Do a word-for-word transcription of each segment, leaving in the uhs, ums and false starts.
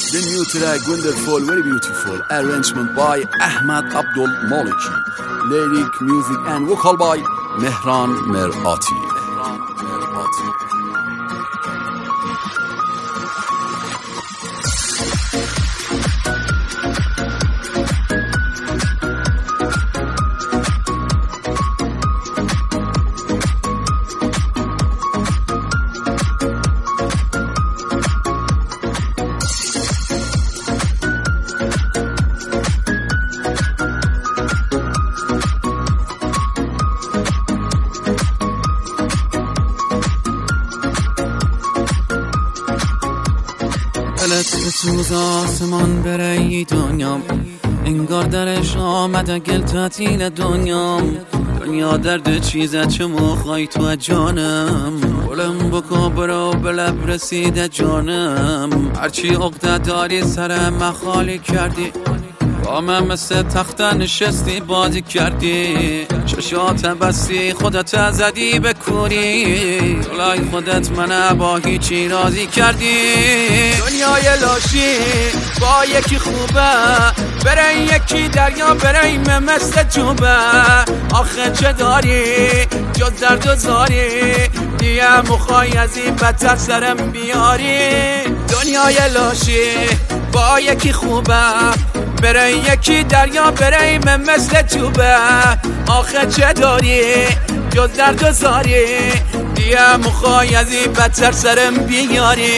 The new track, wonderful, very beautiful. Arrangement by Ahmad Abdul Maliki. Lyric, music and vocal by Mehran Merati. دلت به سوز آسمان برای دنیام، انگار درش آمده گل تعطیل دنیام. دنیا درد چیزه چه مخوای تو جانم، بلم بکن برو به لب رسیده جانم. هرچی عقده داری سرم خالی کردی، با من مثل تخته نشستی بازی کردی. چشات بستی خودت زدی به کوری، جلای خودت من با هیچی راضی کردی. دنیای لاشی با یکی خوبه، برای یکی دریا برای من مثل جوبه. آخه چه داری جز درد و زاری، دیگه مخوای از این بدتر سرم بیاری. دنیای لاشی با یکی خوبه، برای یکی دریا برای من مثل جوبه. آخه چه داری جز درد و زاری، دیگه مخوای از این بدتر سرم بیاری.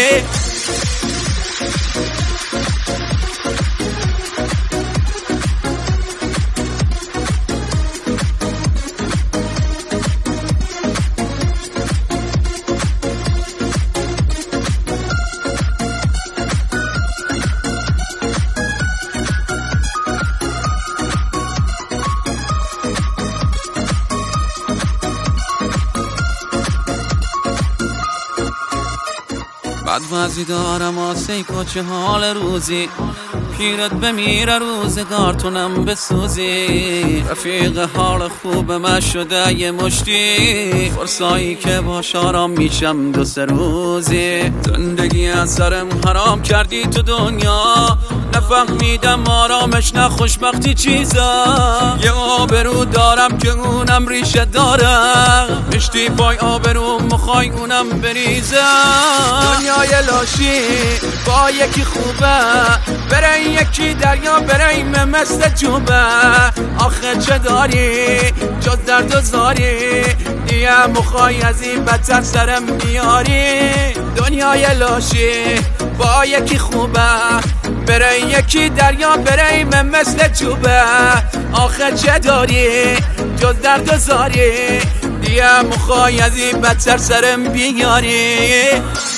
بد وضعی دارم آسه کوچه حال روزی، پیرت بمیره روزگار تونم بسوزی. رفیق حال خوب من شده یه مشتی، فرسایی که باش آرام میشم دو سه روزی. زندگی از سرم حرام کردی تو دنیا، نفهمیدم آرامش نه خوشبختی چیزا. یه آبرو دارم که اونم ریشه دارم، مشتی پای آبرو مخوای اونم بریزم. دنیای لاشی با یکی خوبه، برای یکی دریا برای من مثل جوبه. آخه چه داری جز درد و زاری، دیگه مخوای از این بدتر سرم بیاری. دنیای لاشی با یکی خوبه، برای یکی دریا برای من مثل جوبه. آخه چه داری جز درد و زاری، دیگه مخوای از این بدتر سرم بیاری.